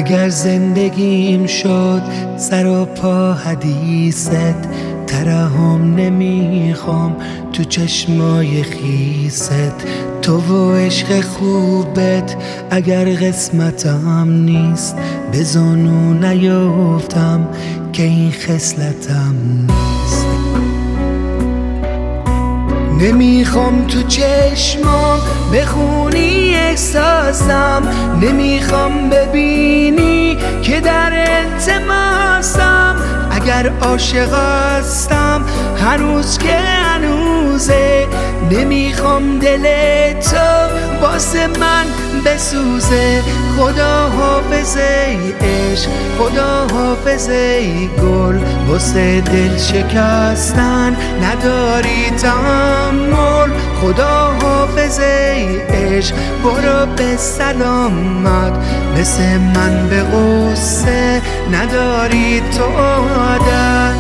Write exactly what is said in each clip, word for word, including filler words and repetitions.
اگر زندگیم شد سر و پا حدیثت، ترحم نمیخوام تو چشمای خیست. تو و عشق خوبت اگر قسمتم نیست، به زانو نیفتم که این خصلتم نیست. نمیخوام تو چشمام بخونی احساسم، نمیخوام ببینی که در التماسم. اگر عاشق هستم هنوز که هنوزه، نمیخوام دل تو واسه من بسوزه. خدا حافظ ای عشق، خدا حافظ ای گل، واسه دل شکستن نداری تحمل. خدا حافظ ای عشق، برو به سلامت، مثل من به غصه نداری تو عادت.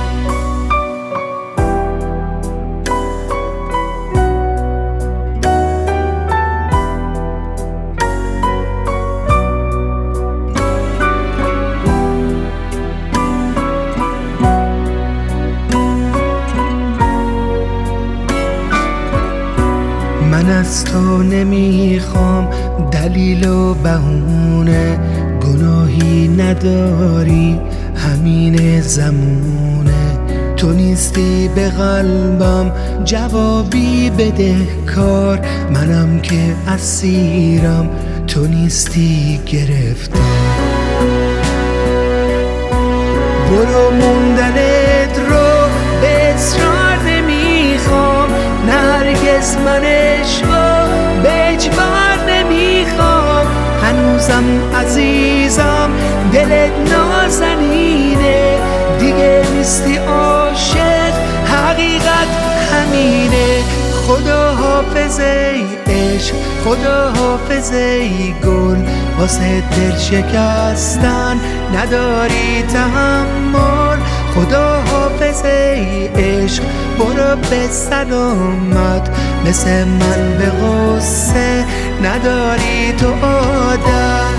من از تو نمیخوام دلیل و بهونه، گناهی نداری همین زمونه. تو نیستی به قلبم جوابی بده کار، منم که اسیرم تو نیستی گرفتار. برو موندنت رو به اصرار نمیخوام، نرگس من عشقو به اجبار نمیخوام. هنوزم عزیزم دلت نازنینه، دیگه نیستی عاشق حقیقت همینه. خدا حافظ ای عشق، خدا حافظ ای گل، واسه دل شکستن نداری تحمل. خدا حافظ ای عشق، برو به سلامت، مثل من به غصه نداری تو عادت.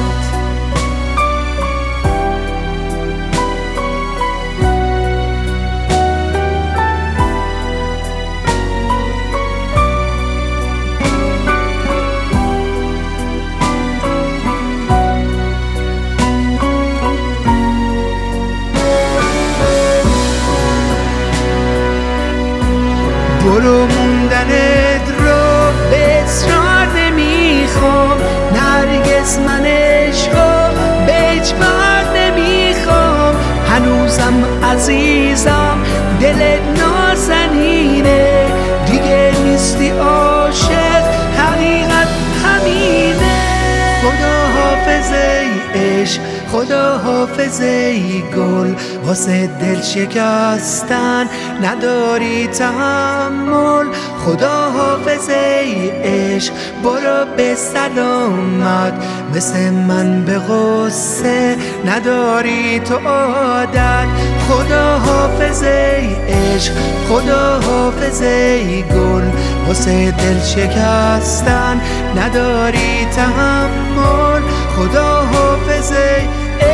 برو موندنت رو به اصرار نمیخوام، نرگس من عشقو به اجبار نمیخوام. هنوزم عزیزم دلت نازنینه، دیگه نیستی عاشق حقیقت همینه. خدا حافظ ای عشق، خدا حافظ ای گل، واسه دل شکستن نداری تحمل. خدا حافظ ای عشق، برو به سلامت، مثل من به غصه نداری تو عادت. خدا حافظ ای عشق، خدا حافظ ای گل، واسه دل شکستن نداری تحمل. خدا حافظ ای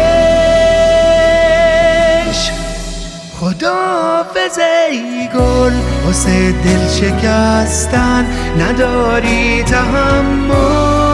عشق، خدا حافظ ای گل، واسه دل شکستن نداری تحمل.